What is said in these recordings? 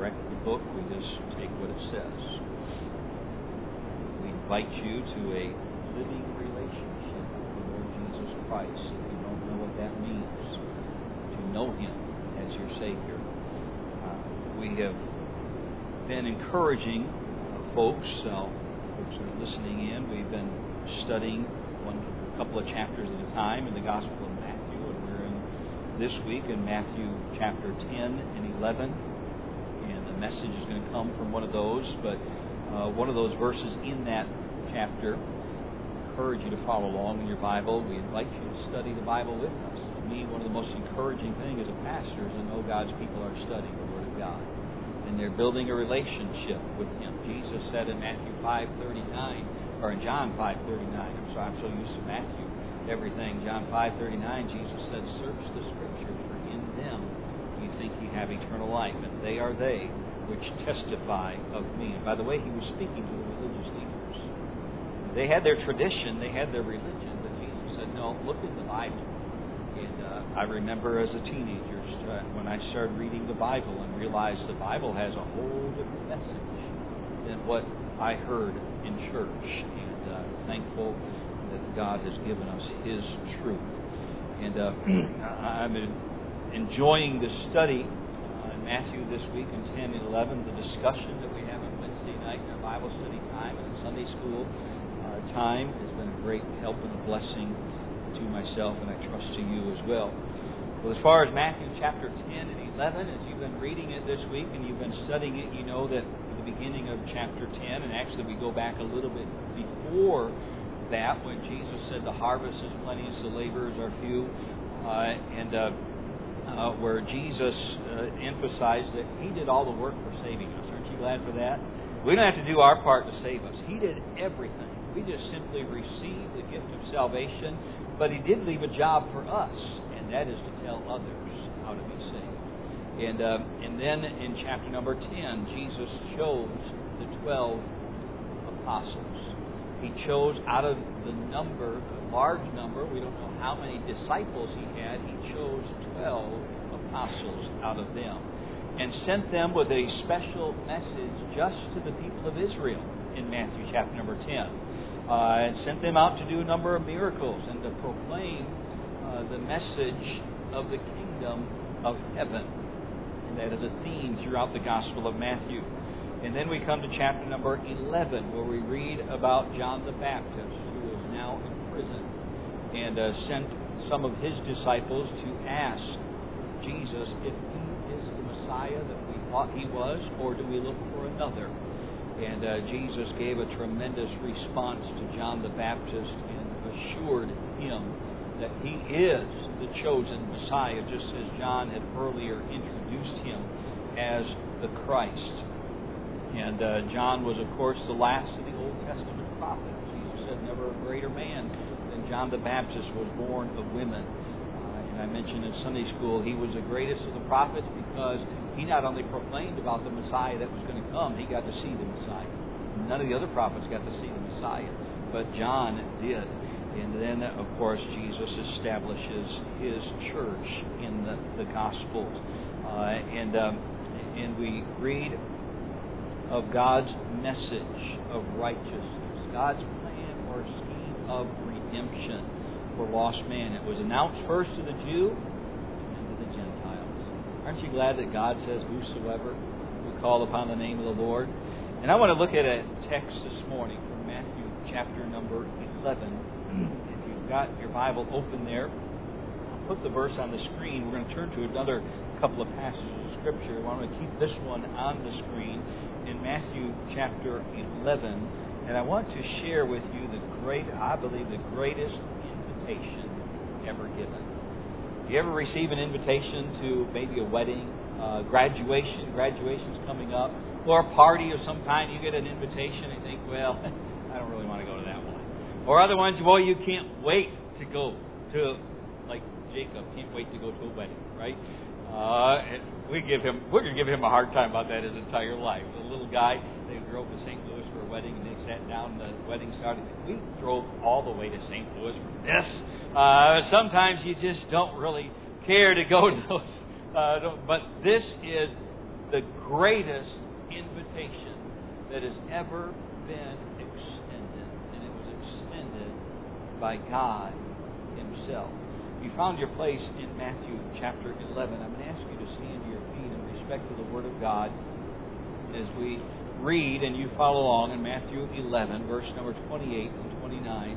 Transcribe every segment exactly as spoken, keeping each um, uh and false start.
correct the book. We just take what it says. We invite you to a living relationship with the Lord Jesus Christ. If you don't know what that means, to know Him as your Savior. Uh, we have been encouraging uh, folks, uh, folks who are listening in. We've been studying one a couple of chapters at a time in the Gospel of Matthew, and we're in this week in Matthew chapter ten and eleven. And the message is going to come from one of those, but uh, one of those verses in that chapter. I encourage you to follow along in your Bible. We invite you to study the Bible with us. To me, one of the most encouraging things as a pastor is to know God's people are studying the Word of God, and they're building a relationship with Him. Jesus said in Matthew five thirty-nine, or in John five thirty-nine, I'm sorry, I'm so used to Matthew, everything. John five thirty-nine, Jesus said, "Search the Scriptures, for in them you think you have eternal life, and they are they which testify of me." And by the way, He was speaking to the religious leaders. They had their tradition, they had their religion, but Jesus said, "No, look at the Bible." And uh, I remember as a teenager uh, when I started reading the Bible and realized the Bible has a whole different message than what I heard in church. And uh, thankful that God has given us His truth. And uh, I'm enjoying the study uh, in Matthew this week in ten and eleven, the discussion that we have on Wednesday night in our Bible study time and Sunday school uh, time has been a great help and a blessing to myself, and I trust to you as well. Well, as far as Matthew chapter ten and eleven, as you've been reading it this week and you've been studying it, you know that at the beginning of chapter ten, and actually we go back a little bit before that when Jesus said the harvest is plenteous, the laborers are few, uh, and uh, uh, where Jesus uh, emphasized that He did all the work for saving us. Aren't you glad for that? We don't have to do our part to save us. He did everything. We just simply received the gift of salvation, but He did leave a job for us, and that is to tell others how to be saved. And uh, and then in chapter number ten, Jesus chose the twelve apostles. He chose out of the number, a large number, we don't know how many disciples He had, He chose twelve apostles out of them and sent them with a special message just to the people of Israel in Matthew chapter number ten. Uh, and sent them out to do a number of miracles and to proclaim uh, the message of the kingdom of heaven. And that is a theme throughout the Gospel of Matthew. And then we come to chapter number eleven, where we read about John the Baptist, who is now in prison, and uh, sent some of his disciples to ask Jesus if He is the Messiah that we thought He was, or do we look for another? And uh, Jesus gave a tremendous response to John the Baptist and assured him that he is the chosen Messiah, just as John had earlier introduced Him as the Christ. And uh, John was, of course, the last of the Old Testament prophets. Jesus said, "Never a greater man than John the Baptist was born of women." Uh, and I mentioned in Sunday school, he was the greatest of the prophets because he not only proclaimed about the Messiah that was going to come, he got to see the Messiah. None of the other prophets got to see the Messiah, but John did. And then, of course, Jesus establishes His church in the, the Gospels. Uh, and, um, and we read of God's message of righteousness, God's plan or scheme of redemption for lost man. It was announced first to the Jew and then to the Gentiles. Aren't you glad that God says, "Whosoever who call upon the name of the Lord"? And I want to look at a text this morning from Matthew chapter number eleven. If you've got your Bible open there, I'll put the verse on the screen. We're going to turn to another couple of passages of Scripture. I want to keep this one on the screen in Matthew chapter eleven. And I want to share with you the great, I believe, the greatest invitation ever given. Do you ever receive an invitation to maybe a wedding, uh, graduation, graduation's coming up, or a party of some kind? You get an invitation and think, well, I don't really want to go to that one. Or other ones, well, you can't wait to go to, like Jacob, can't wait to go to a wedding, right? Uh, and we give him, we're going to give him a hard time about that his entire life. The little guy, they drove to Saint Louis for a wedding, and they sat down, the wedding started. We drove all the way to Saint Louis for this. Uh, sometimes you just don't really care to go to those. Uh, but this is the greatest invitation that has ever been extended. And it was extended by God Himself. You found your place in Matthew chapter eleven. I'm going to ask you to stand to your feet in respect to the Word of God as we read and you follow along in Matthew eleven, verse number twenty-eight and twenty-nine.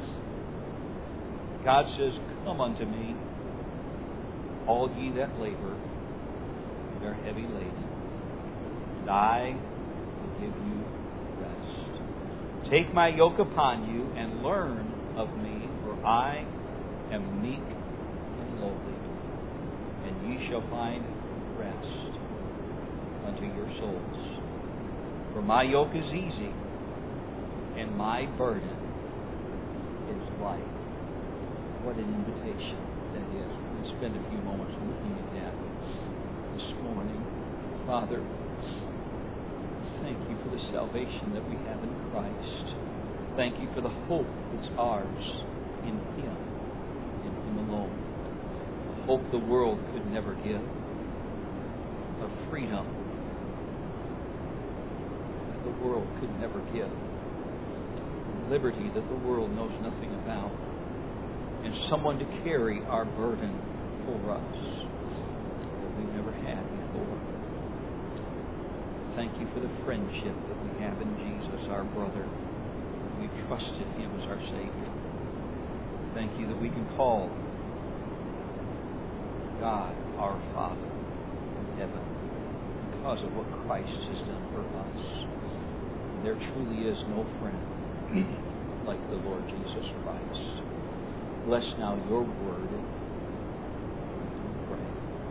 God says, "Come unto me, all ye that labor and are heavy laden, and I will give you rest. Take my yoke upon you and learn of me, for I am meek and lowly, and ye shall find rest unto your souls. For my yoke is easy, and my burden is light." What an invitation that is. We'll spend a few moments looking at that this morning. Father, thank you for the salvation that we have in Christ. Thank you for the hope that's ours in Him, in Him alone. A hope the world could never give. A freedom that the world could never give. A liberty that the world knows nothing about. And someone to carry our burden for us that we've never had before. Thank you for the friendship that we have in Jesus, our brother. We've trusted Him as our Savior. Thank you that we can call God our Father in heaven because of what Christ has done for us. And there truly is no friend like the Lord Jesus Christ. Bless now your word. We pray.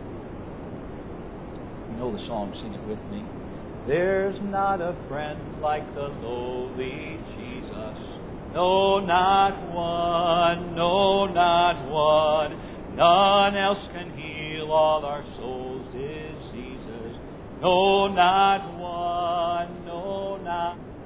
You know the song, sing it with me. There's not a friend like the lowly Jesus. No, not one. No, not one. None else can heal all our souls' diseases. No, not one. No, not one.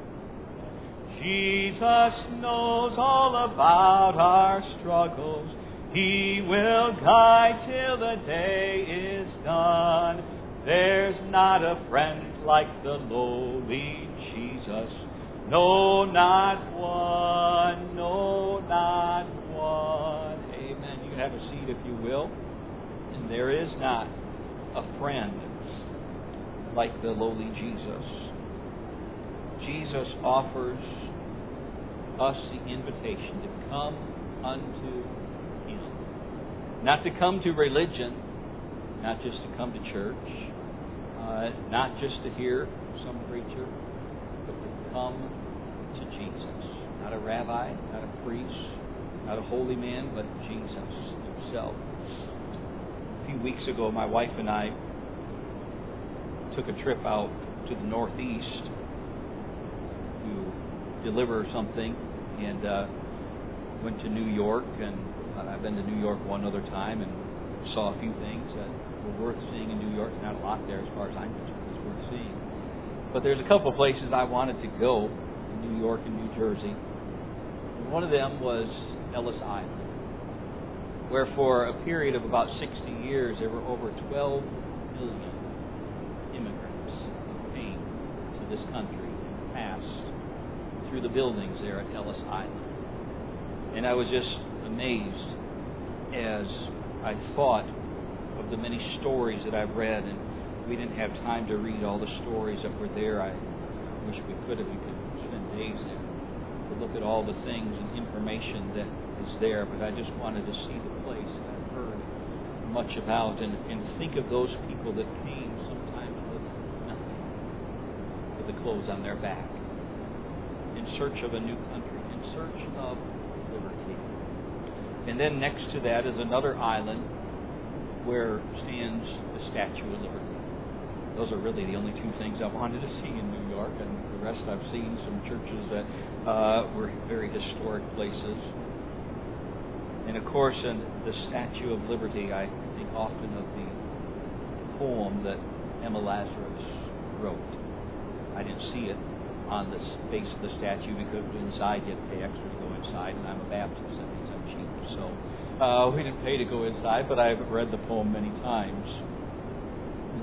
Jesus knows all about our struggles. He will guide till the day is done. There's not a friend like the lowly Jesus. No, not one. No, not one. Amen. You can have a seat if you will. And there is not a friend like the lowly Jesus. Jesus offers us the invitation to come unto Him. Not to come to religion, not just to come to church, uh, not just to hear some preacher, but to come to Jesus. Not a rabbi, not a priest, not a holy man, but Jesus Himself. A few weeks ago, my wife and I took a trip out to the Northeast to deliver something. And uh, went to New York, and uh, I've been to New York one other time and saw a few things that were worth seeing in New York. Not a lot there as far as I'm concerned is worth seeing. But there's a couple of places I wanted to go in New York and New Jersey. And one of them was Ellis Island, where for a period of about sixty years there were over twelve million immigrants who came to this country and passed through the buildings there at Ellis Island. And I was just amazed as I thought of the many stories that I've read, and we didn't have time to read all the stories that were there. I wish we could have. We could spend days there to look at all the things and information that is there, but I just wanted to see the place that I've heard much about and, and think of those people that came sometimes with nothing, with the clothes on their back, in search of a new country, in search of liberty. And then next to that is another island where stands the Statue of Liberty. Those are really the only two things I wanted to see in New York, and the rest I've seen some churches that uh, were very historic places. And of course, in the Statue of Liberty, I think often of the poem that Emma Lazarus wrote. I didn't see it on the face of the statue because inside you have to pay extra to go inside, and I'm a Baptist, that means I'm cheap. So uh, we didn't pay to go inside, but I've read the poem many times.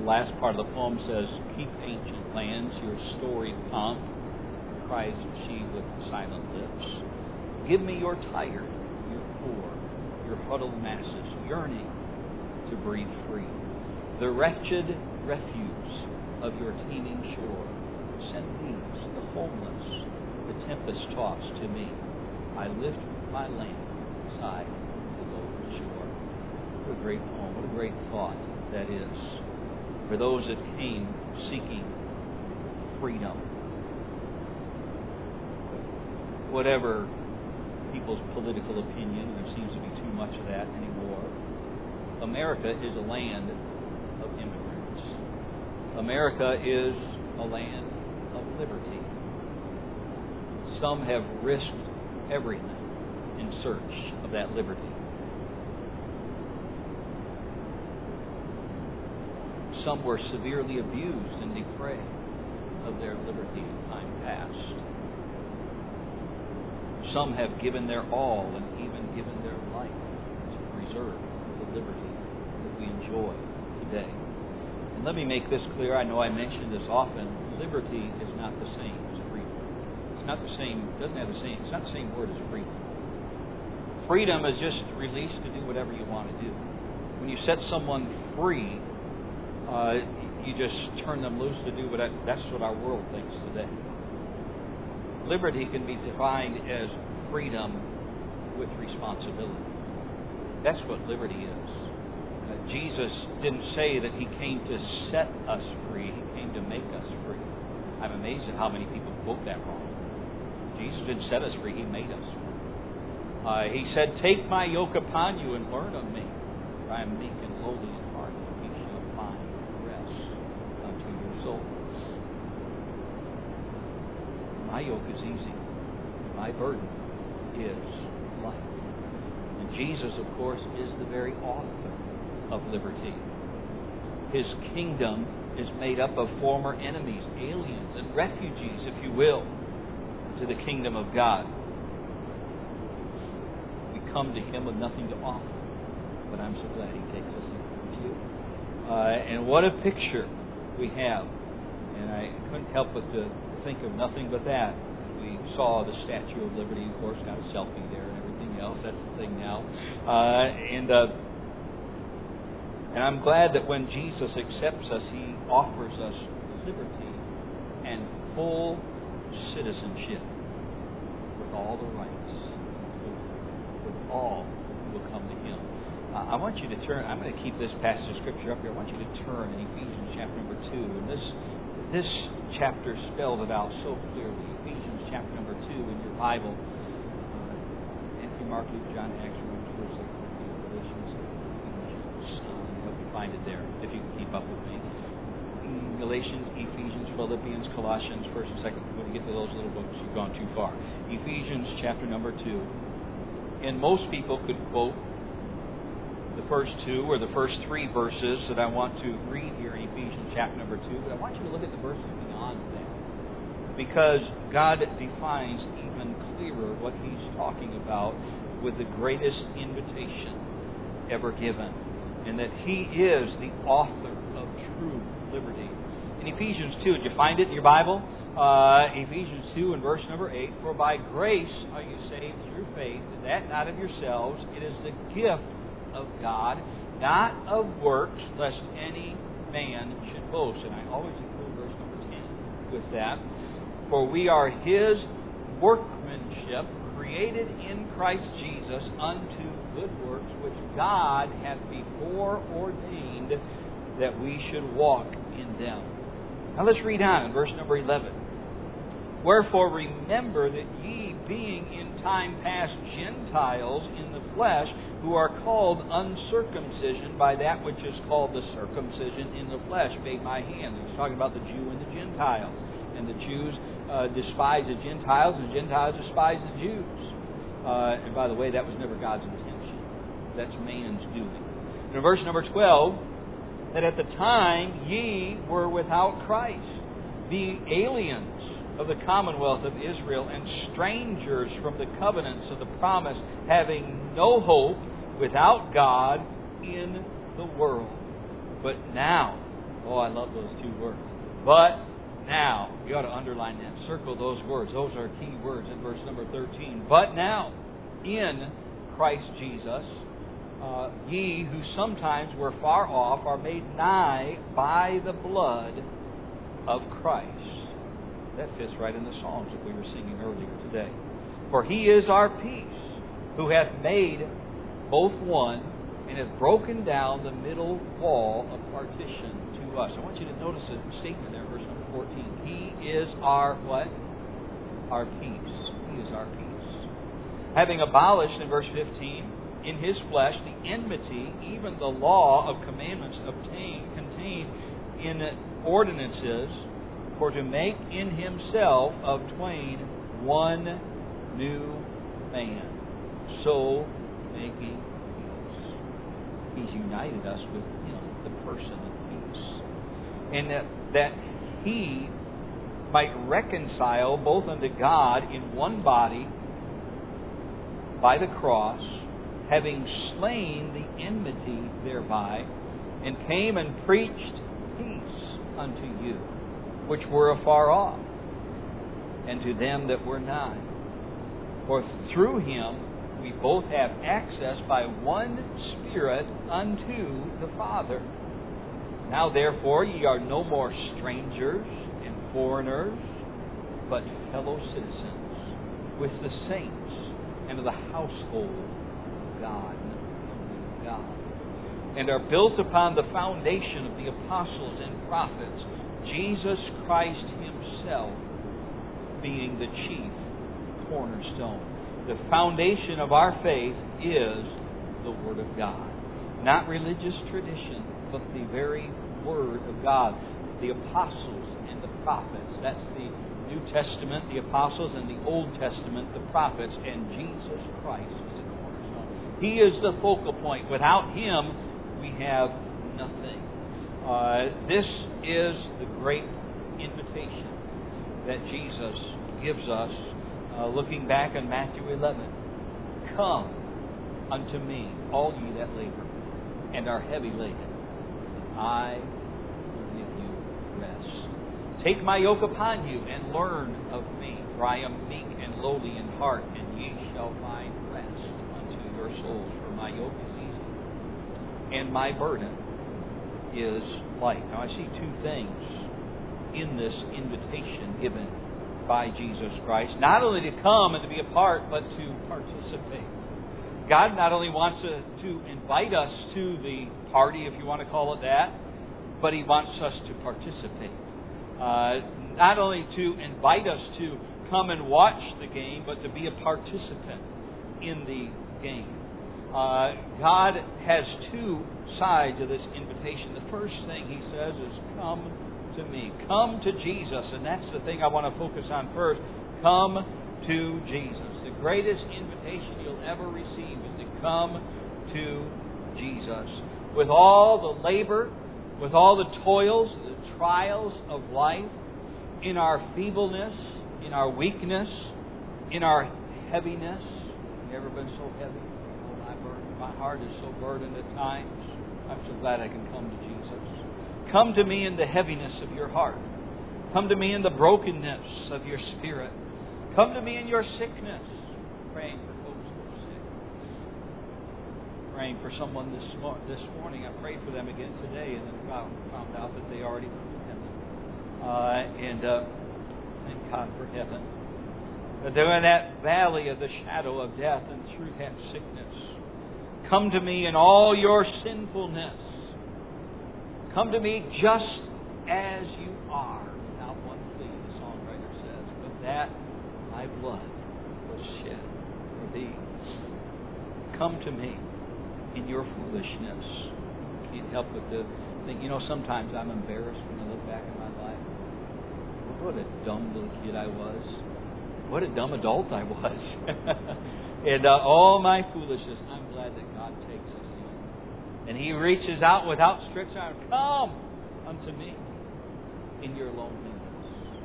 last part of the poem says, "Keep ancient lands, your storied pomp," cries she with silent lips. "Give me your tired, your poor, your huddled masses, yearning to breathe free. The wretched refuse of your teeming shore. Send these, the homeless, the tempest-tossed to me. I lift my lamp beside the golden shore." What a great poem. What a great thought that is for those that came seeking freedom. Whatever people's political opinion, there seems to be too much of that anymore, America is a land of immigrants. America is a land of liberty. Some have risked everything in search of that liberty. Some were severely abused and deprived of their liberty in time past. Some have given their all and even given their life to preserve the liberty that we enjoy today. And let me make this clear. I know I mention this often. Liberty is not the same as freedom. It's not the same. Doesn't have the same. It's not the same word as freedom. Freedom is just released to do whatever you want to do. When you set someone free, uh, you just turn them loose to do what. I, that's what our world thinks today. Liberty can be defined as freedom with responsibility. That's what liberty is. Uh, Jesus didn't say that He came to set us free. He came to make us free. I'm amazed at how many people quote that wrong. Jesus didn't set us free. He made us free. Uh, he said, "Take my yoke upon you and learn of me, for I am meek and lowly in heart, and ye shall find rest unto your souls." My yoke is easy. My burden is light. And Jesus, of course, is the very author of liberty. His kingdom is made up of former enemies, aliens, and refugees, if you will, to the kingdom of God. We come to Him with nothing to offer, but I'm so glad He takes us into you. Uh, and what a picture we have. And I couldn't help but to think of nothing but that. We saw the Statue of Liberty, of course, got a selfie there and everything else. That's the thing now. Uh, and uh, and I'm glad that when Jesus accepts us, He offers us liberty and full citizenship with all the rights, with, with all who will come to Him. Uh, I want you to turn. I'm going to keep this passage of Scripture up here. I want you to turn in Ephesians chapter number two. And this this chapter spelled it out so clearly. Ephesians chapter number two in your Bible. Uh, Anthony, Mark, Luke, John, Acts, Romans, First, Second, Galatians, Ephesians. Um, I hope you find it there if you can keep up with me. Galatians, Ephesians, Philippians, Colossians, First and Second. When you get to those little books, you've gone too far. Ephesians chapter number two. And most people could quote the first two or the first three verses that I want to read here in Ephesians chapter number two, but I want you to look at the verses beyond that, because God defines even clearer what He's talking about with the greatest invitation ever given, and that He is the author of true liberty. In Ephesians two, did you find it in your Bible? Uh, Ephesians two and verse number eight, "For by grace are you saved through faith, and that not of yourselves, it is the gift of God, not of works, lest any man should boast." And I always include verse number ten with that. "For we are His workmanship, created in Christ Jesus unto good works, which God hath before ordained that we should walk in them." Now let's read on in verse number eleven. "Wherefore remember that ye, being in time past Gentiles in the flesh, who are called uncircumcision by that which is called the circumcision in the flesh made by hands." He's talking about the Jew and the Gentiles. And the Jews uh, despise the Gentiles, and the Gentiles despise the Jews. Uh, and by the way, that was never God's intention. That's man's doing. And in verse number twelve, "That at the time ye were without Christ, being aliens of the commonwealth of Israel, and strangers from the covenants of the promise, having no hope, without God in the world. But now Oh, I love those two words. But now, you ought to underline that. Circle those words. Those are key words in verse number thirteen. But now, in Christ Jesus, uh, ye who sometimes were far off are made nigh by the blood of Christ. That fits right in the Psalms that we were singing earlier today. For He is our peace, who hath made both one, and hath broken down the middle wall of partition to us. I want you to notice a statement there, verse number fourteen. He is our what? Our peace. He is our peace. Having abolished, in verse fifteen, in His flesh the enmity, even the law of commandments obtained, contained in ordinances, for to make in Himself of twain one new man, so making peace. He's united us with Him, the person of peace. And that, that He might reconcile both unto God in one body by the cross, having slain the enmity thereby, and came and preached peace unto you, which were afar off, and to them that were nigh. For through Him we both have access by one Spirit unto the Father. Now therefore ye are no more strangers and foreigners, but fellow citizens with the saints and of the household of God, of God, and are built upon the foundation of the apostles and prophets, Jesus Christ Himself being the chief cornerstone. The foundation of our faith is the Word of God. Not religious tradition, but the very Word of God. The apostles and the prophets. That's the New Testament, the apostles, and the Old Testament, the prophets, and Jesus Christ is the cornerstone. He is the focal point. Without Him, we have nothing. Uh, this is the great invitation that Jesus gives us, uh, looking back in Matthew eleven. Come unto me, all ye that labor and are heavy laden, and I will give you rest. Take my yoke upon you and learn of me, for I am meek and lowly in heart, and ye shall find rest unto your souls. For my yoke is easy, and my burden is light. Now I see two things in this invitation given by Jesus Christ. Not only to come and to be a part, but to participate. God not only wants to, to invite us to the party, if you want to call it that, but He wants us to participate. Uh, not only to invite us to come and watch the game, but to be a participant in the game. Uh, God has two sides of this invitation. The first thing He says is, come to me. Come to Jesus. And that's the thing I want to focus on first. Come to Jesus. The greatest invitation you'll ever receive is to come to Jesus. With all the labor, with all the toils, the trials of life, in our feebleness, in our weakness, in our heaviness. Have you ever been so heavy? Oh, my burden, my heart is so burdened at times. I'm so glad I can come to Jesus. Come to me in the heaviness of your heart. Come to me in the brokenness of your spirit. Come to me in your sickness. Praying for folks who are sick. Praying for someone this mo- this morning. I prayed for them again today, and then found, found out that they already went to heaven. Uh, and uh, thank God for heaven. But they're in that valley of the shadow of death, and through that sickness, come to me in all your sinfulness. Come to me just as you are, without one plea, the songwriter says. But that my blood was shed for thee. Come to me in your foolishness. Can't help but to think, you know, sometimes I'm embarrassed when I look back at my life. What a dumb little kid I was. What a dumb adult I was. And uh, all my foolishness, I'm glad that God takes us in. And He reaches out with outstretched arms. Come unto me in your loneliness.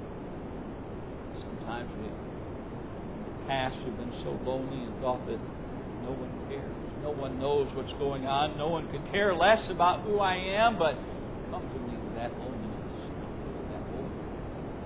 Sometimes we, in the past, we've been so lonely and thought that no one cares. No one knows what's going on. No one could care less about who I am. But come to me with that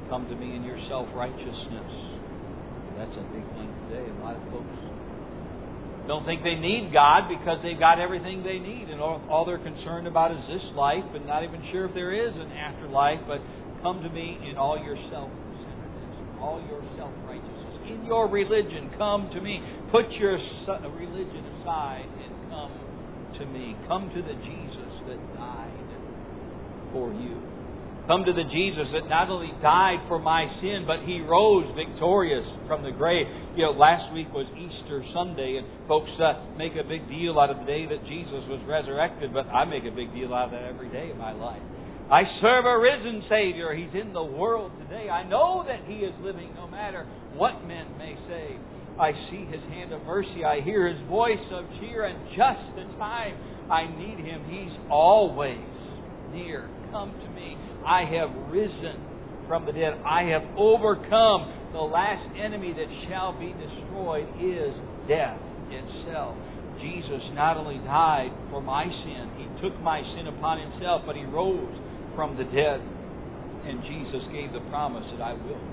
Come to me in your self-righteousness. That's a big thing today. A lot of folks don't think they need God because they've got everything they need, and all, all they're concerned about is this life, and not even sure if there is an afterlife. But come to me in all your self-centeredness, all your self-righteousness. In your religion, come to me. Put your religion aside and come to me. Come to the Jesus that died for you. Come to the Jesus that not only died for my sin, but He rose victorious from the grave. You know, last week was Easter Sunday, and folks uh, make a big deal out of the day that Jesus was resurrected, but I make a big deal out of that every day of my life. I serve a risen Savior. He's in the world today. I know that He is living no matter what men may say. I see His hand of mercy. I hear His voice of cheer, and just the time I need Him, He's always near. Come to me. I have risen from the dead. I have overcome. The last enemy that shall be destroyed is death itself. Jesus not only died for my sin, He took my sin upon Himself, but He rose from the dead. And Jesus gave the promise that I will.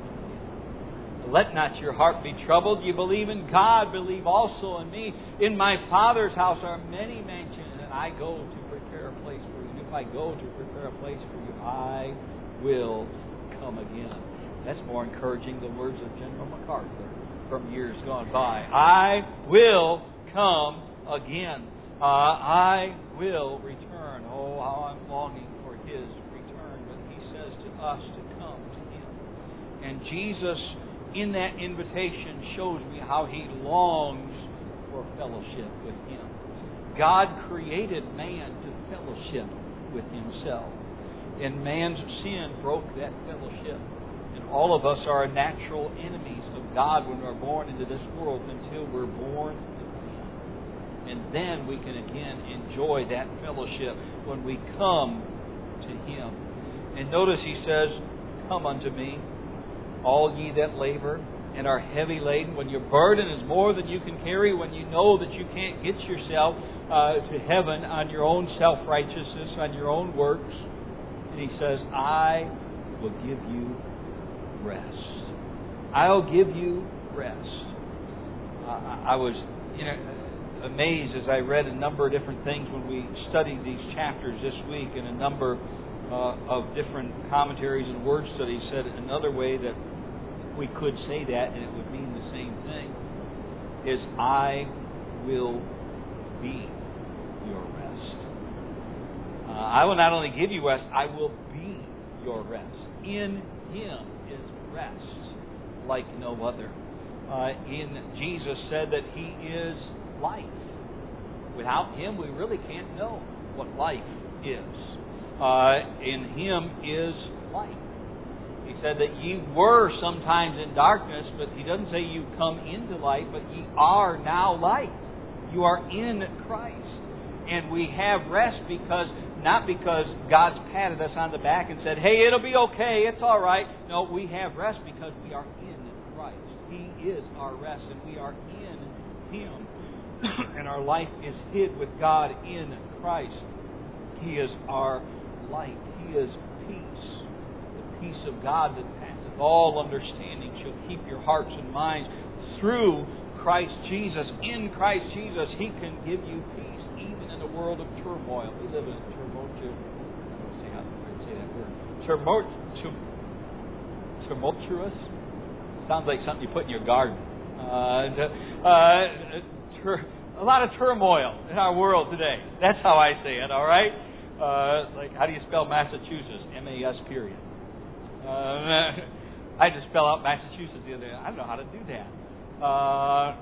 Let not your heart be troubled. You believe in God, believe also in me. In my Father's house are many mansions, and I go to prepare a place for you. If I go to prepare a place for you, I will come again. That's more encouraging than the words of General MacArthur from years gone by. I will come again. Uh, I will return. Oh, how I'm longing for His return. But He says to us to come to Him. And Jesus, in that invitation, shows me how He longs for fellowship with Him. God created man to fellowship with Himself. And man's sin broke that fellowship. And all of us are natural enemies of God when we're born into this world until we're born again. And then we can again enjoy that fellowship when we come to Him. And notice He says, come unto me, all ye that labor and are heavy laden. When your burden is more than you can carry, when you know that you can't get yourself uh, to heaven on your own self-righteousness, on your own works. And He says, I will give you rest. I'll give you rest. Uh, I was you know, amazed as I read a number of different things when we studied these chapters this week, and a number uh, of different commentaries and word studies said another way that we could say that, and it would mean the same thing, is I will be your rest. Uh, I will not only give you rest, I will be your rest. In Him is rest like no other. Uh, in Jesus said that He is life. Without Him, we really can't know what life is. Uh, in Him is light. He said that ye were sometimes in darkness, but He doesn't say you come into light, but ye are now light. You are in Christ. And we have rest because, not because God's patted us on the back and said, hey, it'll be okay, it's all right. No, we have rest because we are in Christ. He is our rest, and we are in Him. And our life is hid with God in Christ. He is our light. He is peace. The peace of God that passeth all understanding shall keep your hearts and minds through Christ Jesus. In Christ Jesus, He can give you peace even in a world of turmoil. We live in a tumultuous, I don't say how to say that word. Tumult, tumultuous? Sounds like something you put in your garden. Uh, uh, tur- a lot of turmoil in our world today. That's how I say it, all right? Uh, like, how do you spell Massachusetts? M A S period. Uh, I had to spell out Massachusetts the other day. I don't know how to do that. Uh,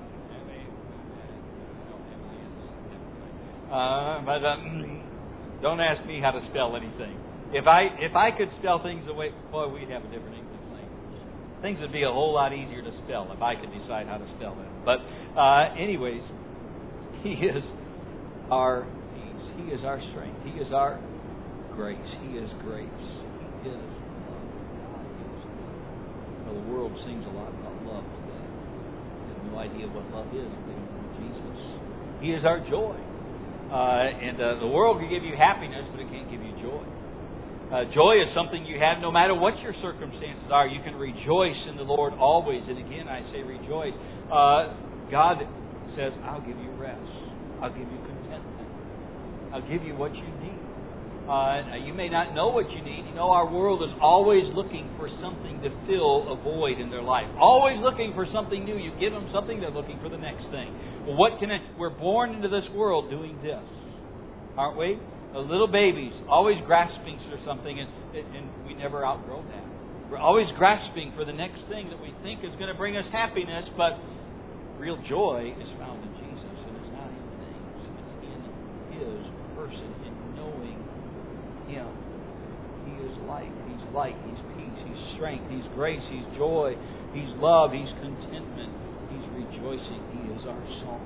uh, but um, don't ask me how to spell anything. If I if I could spell things the way, boy, we'd have a different English language. Things would be a whole lot easier to spell if I could decide how to spell them. But uh, anyways, He is our peace. He is our strength. He is our grace. He is grace. He is love. God is love. Well, the world sings a lot about love today. They have no idea what love is if they don't know Jesus. He is our joy. Uh, and uh, the world can give you happiness, but it can't give you joy. Uh, joy is something you have no matter what your circumstances are. You can rejoice in the Lord always. And again, I say rejoice. Uh, God says, I'll give you rest. I'll give you contentment. I'll give you what you need. Uh, you may not know what you need. You know, our world is always looking for something to fill a void in their life. Always looking for something new. You give them something, they're looking for the next thing. Well, what can I, we're born into this world doing this, aren't we? Uh, little babies, always grasping for something, and, and we never outgrow that. We're always grasping for the next thing that we think is going to bring us happiness, but real joy is found in Jesus, and it's not in things. It's in His person, in knowing Him. He is light. He's light. He's peace. He's strength. He's grace. He's joy. He's love. He's contentment. He's rejoicing. He is our song.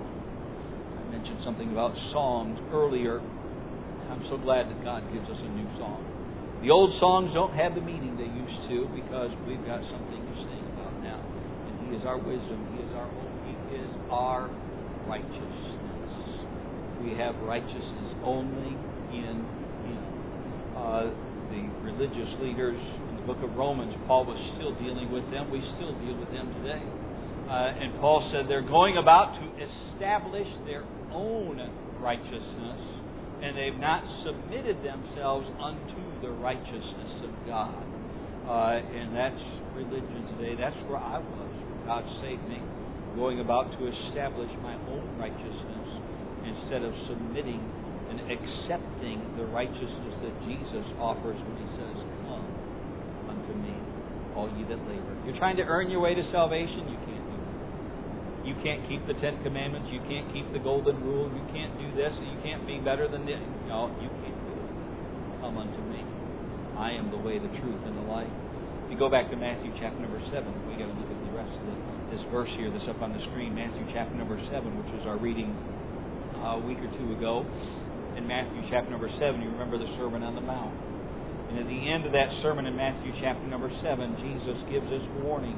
I mentioned something about songs earlier. I'm so glad that God gives us a new song. The old songs don't have the meaning they used to because we've got something to sing about now. And He is our wisdom. He is our hope. He is our righteousness. We have righteousness only in Him. Uh, the religious leaders in the book of Romans, Paul was still dealing with them. We still deal with them today. Uh, and Paul said they're going about to establish their own righteousness, and they've not submitted themselves unto the righteousness of God. Uh, and that's religion today. That's where I was. God saved me. Going about to establish my own righteousness instead of submitting and accepting the righteousness that Jesus offers when He says, come unto me, all ye that labor. If you're trying to earn your way to salvation, you can't do it. You can't keep the Ten Commandments. You can't keep the Golden Rule. You can't do this. You can't be better than this. No, you can't do it. Come unto me. I am the way, the truth, and the life. If you go back to Matthew chapter number seven, we got to look at the rest of the, this verse here that's up on the screen. Matthew chapter number seven, which was our reading uh, a week or two ago. In Matthew chapter number seven, you remember the Sermon on the Mount. And at the end of that sermon in Matthew chapter number seven, Jesus gives us warning.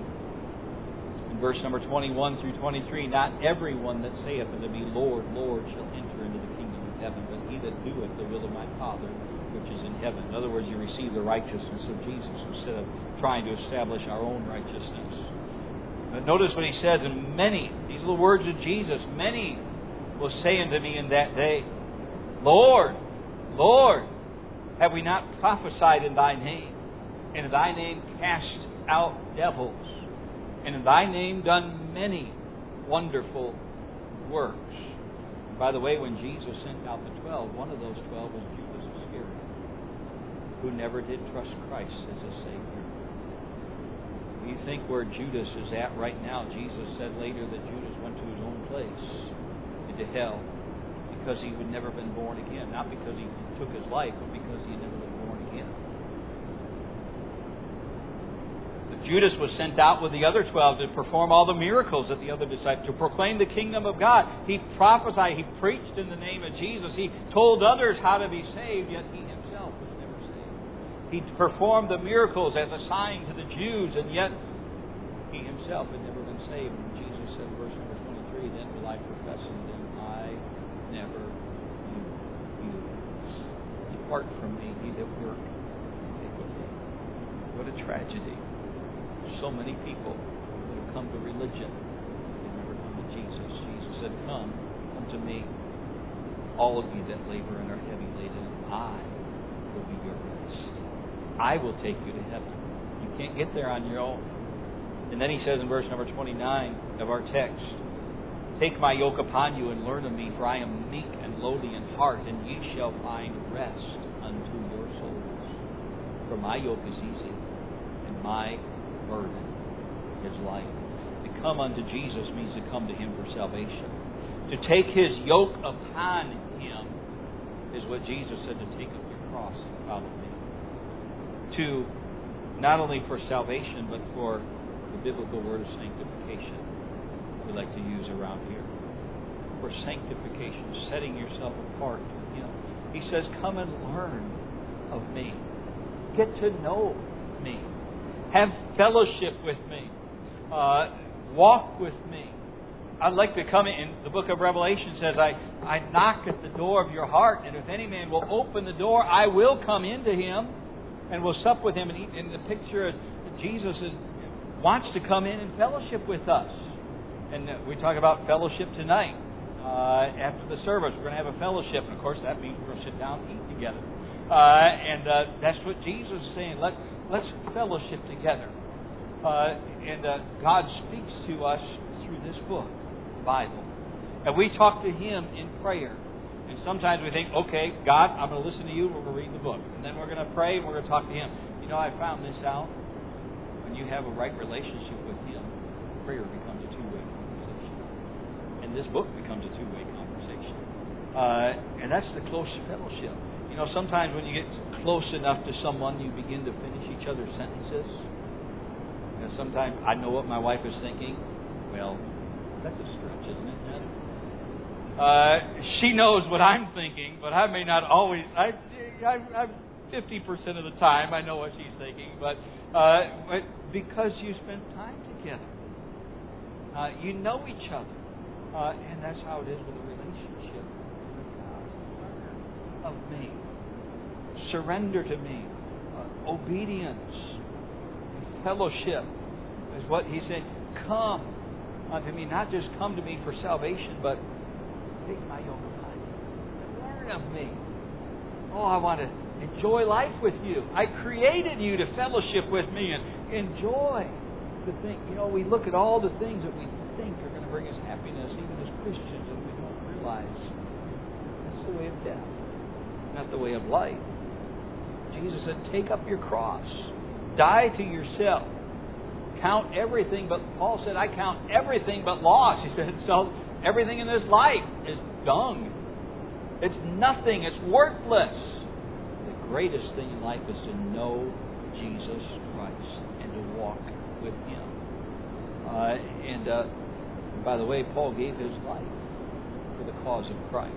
In verse number twenty-one through twenty-three, not everyone that saith unto me, Lord, Lord, shall enter into the kingdom of heaven, but he that doeth the will of my Father which is in heaven. In other words, you receive the righteousness of Jesus instead of trying to establish our own righteousness. But notice what He says, and many, these are the words of Jesus, many will say unto me in that day, Lord, Lord, have we not prophesied in Thy name, and in Thy name cast out devils, and in Thy name done many wonderful works? And by the way, when Jesus sent out the twelve, one of those twelve was Judas Iscariot, who never did trust Christ as a Savior. You think where Judas is at right now? Jesus said later that Judas went to his own place, into hell, because he had never been born again. Not because he took his life, but because he had never been born again. But Judas was sent out with the other twelve to perform all the miracles that the other disciples, to proclaim the kingdom of God. He prophesied, he preached in the name of Jesus. He told others how to be saved, yet he himself was never saved. He performed the miracles as a sign to the Jews, and yet he himself had never been saved. And Jesus said in verse number twenty-three, then will I profess unto them, I never knew you. Depart from me, ye that work iniquity. What a tragedy. So many people that have come to religion, they never come to Jesus. Jesus said, come, come to me, all of you that labor and are heavy laden, and I will be your rest. I will take you to heaven. You can't get there on your own. And then He says in verse number twenty-nine of our text, take my yoke upon you and learn of me, for I am meek and lowly in heart, and ye shall find rest unto your souls. For my yoke is easy, and my burden is light. To come unto Jesus means to come to Him for salvation. To take His yoke upon Him is what Jesus said, to take up your cross and follow me. To not only for salvation, but for the biblical word of sanctification we like to use around here. For sanctification, setting yourself apart to Him. He says, come and learn of me. Get to know me. Have fellowship with me. Uh, walk with me. I'd like to come in. The book of Revelation says, I, I knock at the door of your heart, and if any man will open the door, I will come into him and we'll sup with Him and eat. And the picture is Jesus is, wants to come in and fellowship with us. And we talk about fellowship tonight. Uh, after the service, we're going to have a fellowship. And of course, that means we're going to sit down and eat together. Uh, and uh, that's what Jesus is saying. Let, let's fellowship together. Uh, and uh, God speaks to us through this book, the Bible. And we talk to Him in prayer. And sometimes we think, okay, God, I'm going to listen to you, we're going to read the book. And then we're going to pray and we're going to talk to Him. You know, I found this out. When you have a right relationship with Him, prayer becomes a two-way conversation. And this book becomes a two-way conversation. Uh, and that's the close fellowship. You know, sometimes when you get close enough to someone, you begin to finish each other's sentences. You know, sometimes I know what my wife is thinking. Well, that's a stretch, isn't it, Ned? Uh, she knows what I'm thinking, but I may not always. I, I, I'm fifty percent of the time I know what she's thinking, but, uh, but because you spend time together, uh, you know each other, uh, and that's how it is with a relationship with God. Learn of me, surrender to me, uh, obedience, fellowship is what He said. Come unto me, not just come to me for salvation, but take my yoke upon you and learn of me. Oh, I want to enjoy life with you. I created you to fellowship with me and enjoy the thing. You know, we look at all the things that we think are going to bring us happiness, even as Christians, and we don't realize that's the way of death, not the way of life. Jesus said, take up your cross. Die to yourself. Count everything but, Paul said, I count everything but loss. He said, so everything in this life is dung. It's nothing. It's worthless. The greatest thing in life is to know Jesus Christ and to walk with Him. Uh, and uh, by the way, Paul gave his life for the cause of Christ.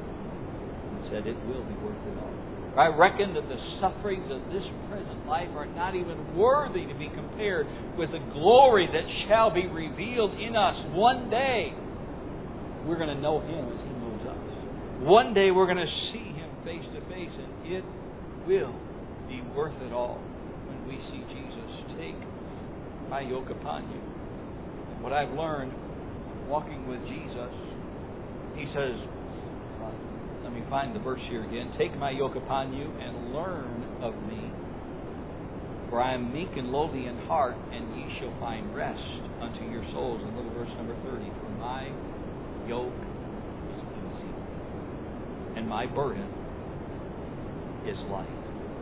He said it will be worth it all. I reckon that the sufferings of this present life are not even worthy to be compared with the glory that shall be revealed in us. One day, we're going to know Him as He knows us. One day, we're going to see Him face to face, and it will be worth it all when we see Jesus. Take my yoke upon you. And what I've learned walking with Jesus, He says, let me find the verse here again. Take my yoke upon you and learn of me. For I am meek and lowly in heart, and ye shall find rest unto your souls. And little verse number thirty. For my yoke is easy, and my burden is light.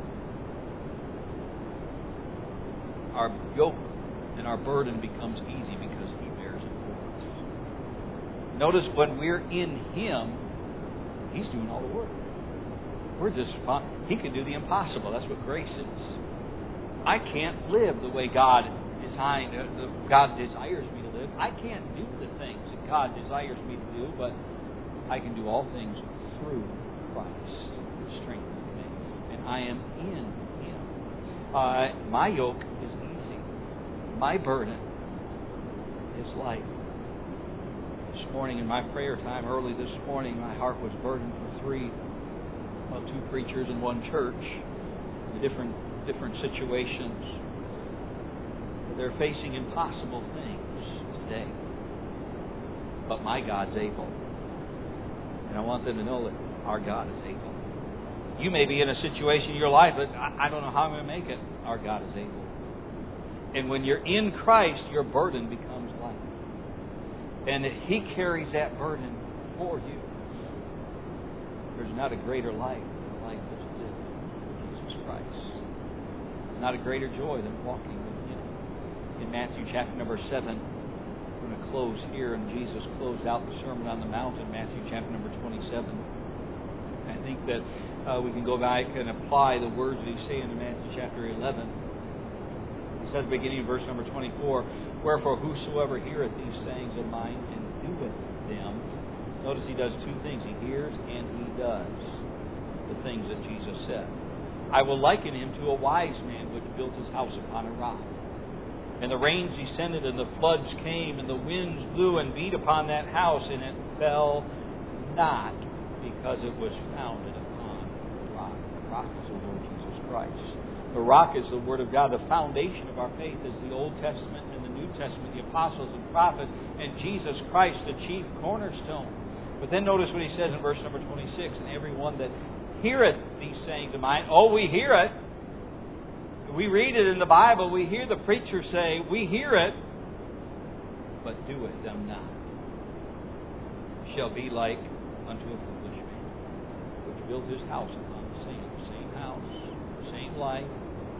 Our yoke and our burden becomes easy because He bears it for us. Notice when we're in Him, He's doing all the work. We're just fine. He can do the impossible. That's what grace is. I can't live the way God designed, uh, the, God desires me to live. I can't do the things that God desires me to do, but I can do all things through Christ, who strengthens me, and I am in Him. Uh, my yoke is easy. My burden is light. This morning in my prayer time, early this morning, my heart was burdened for three, well, two preachers in one church, in different different situations. They're facing impossible things today, but my God's able, and I want them to know that our God is able. You may be in a situation in your life that I don't know how I'm going to make it. Our God is able, and when you're in Christ, your burden becomes light. And He carries that burden for you. There's not a greater life than the life that's lived in Jesus Christ. Not a greater joy than walking with Him. In Matthew chapter number seven, we're going to close here, and Jesus closed out the Sermon on the Mount in Matthew chapter number twenty-seven. I think that uh, we can go back and apply the words that He's saying in Matthew chapter eleven. He says, beginning in verse number twenty-four, wherefore whosoever heareth these sayings of mine and doeth them, notice He does two things. He hears and He does the things that Jesus said. I will liken him to a wise man which built his house upon a rock. And the rains descended, and the floods came, and the winds blew and beat upon that house, and it fell not, because it was founded upon the rock. The rock is the Lord Jesus Christ. The rock is the Word of God. The foundation of our faith is the Old Testament and the New Testament, the apostles and prophets, and Jesus Christ, the chief cornerstone. But then notice what he says in verse number twenty-six, and everyone that heareth these sayings of mine. Oh, we hear it. We read it in the Bible. We hear the preacher say, we hear it, but do it them not. Shall be like unto a foolish man, which built his house upon the same, same house, same light,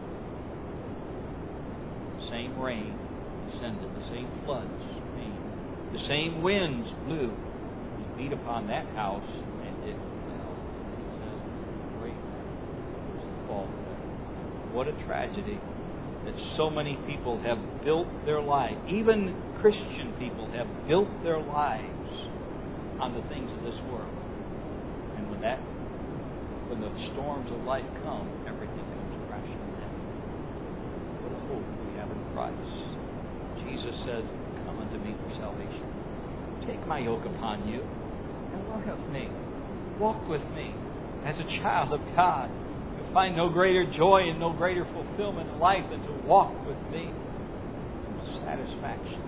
same rain descended, the same floods came, the same winds blew, and beat upon that house, and it fell. It says, great was the fall. What a tragedy that so many people have built their lives, even Christian people have built their lives on the things of this world. And when that, when the storms of life come, everything comes crashing down. What a hope we have in Christ. Jesus said, come unto me for salvation. Take my yoke upon you and learn of me. Walk with me as a child of God. You'll find no greater joy and no greater fulfillment in life than to walk with me in satisfaction.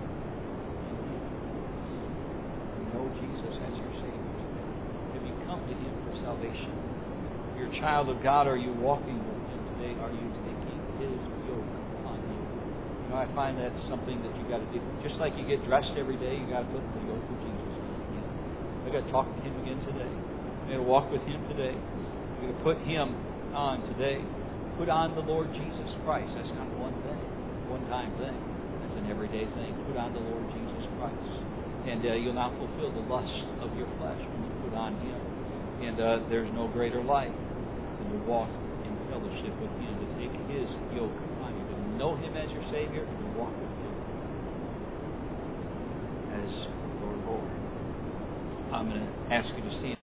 Know Jesus as your Savior. Have you come to Him for salvation? If you're a child of God, are you walking with Him today? Are you taking His yoke upon you? You know, I find that's something that you got to do. Just like you get dressed every day, you got to put the yoke of Jesus on you. I got to talk to Him again today. I got to walk with Him today. I got to put Him on today. Put on the Lord Jesus Christ. That's not one thing, one time thing. That's an everyday thing. Put on the Lord Jesus Christ. And uh, you'll not fulfill the lust of your flesh when you put on Him. And uh, there's no greater life than to walk in fellowship with Him, to take His yoke upon you, to know Him as your Savior, and to walk with Him as your Lord. I'm going to ask you to stand.